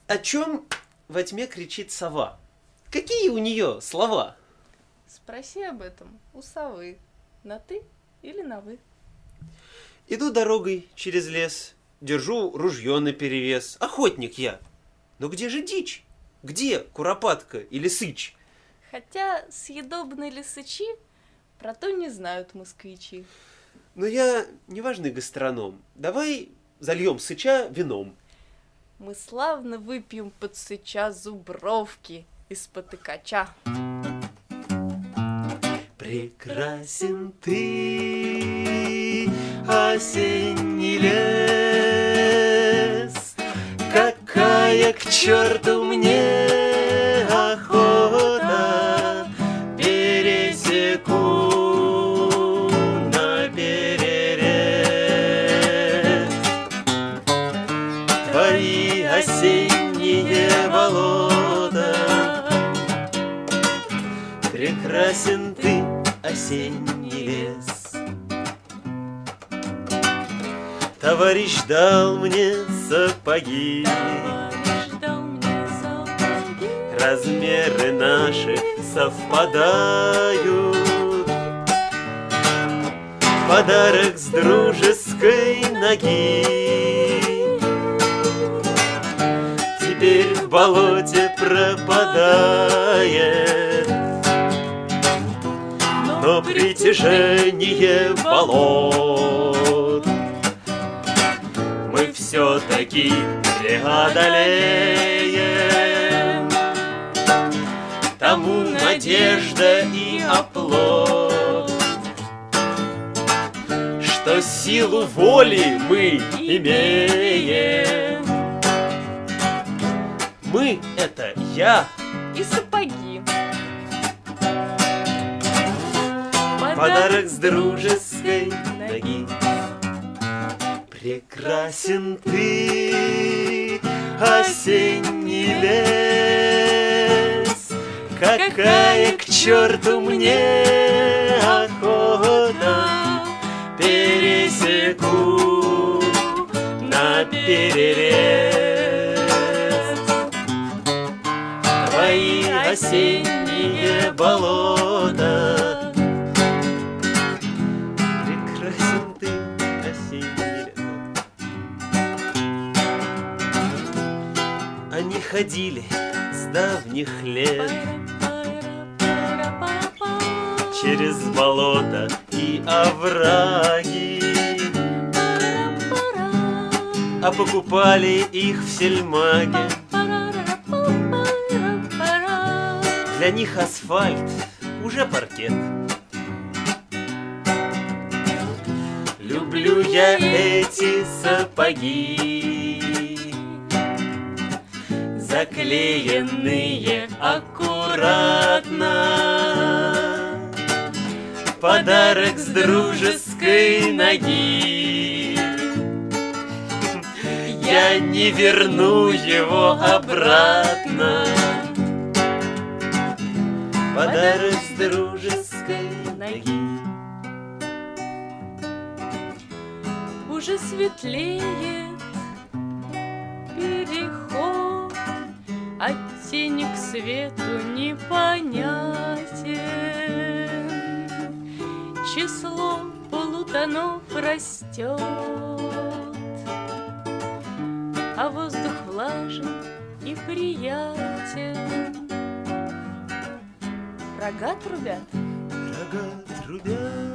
О чем во тьме кричит сова? Какие у нее слова? Спроси об этом у совы. На ты или на вы? Иду дорогой через лес, держу ружье наперевес. Охотник я. Но где же дичь? Где куропатка или сыч? Хотя съедобные ли сычи, про то не знают москвичи. Но я неважный гастроном. Давай зальем сыча вином. Мы славно выпьем под сыча зубровки из потыкача. Прекрасен ты, осенний лес, какая к черту мне охота, пересеку на перерез твои осенние болота. Прекрасен ты, осенний лес. Товарищ дал мне сапоги, размеры наши совпадают. Подарок с дружеской ноги. Теперь в болоте пропадает, но притяжение болот мы все-таки преодолеем. Тому надежда и оплот, что силу воли мы имеем. Мы — это я и сапоги. Подарок с дружеской ноги. Прекрасен ты, осенний лес, какая к черту мне охота, пересеку на перерез твои осенние болота. Они ходили с давних лет через болота и овраги, а покупали их в сельмаге. Для них асфальт уже паркет. Люблю я эти сапоги, заклеенные аккуратно. Подарок с дружеской ноги. Я не верну его обратно. Подарок с дружеской ноги. Уже светлеет переход, от тени к свету непонятен. Число полутонов растет, а воздух влажен и приятен. Рога трубят. Рога трубят.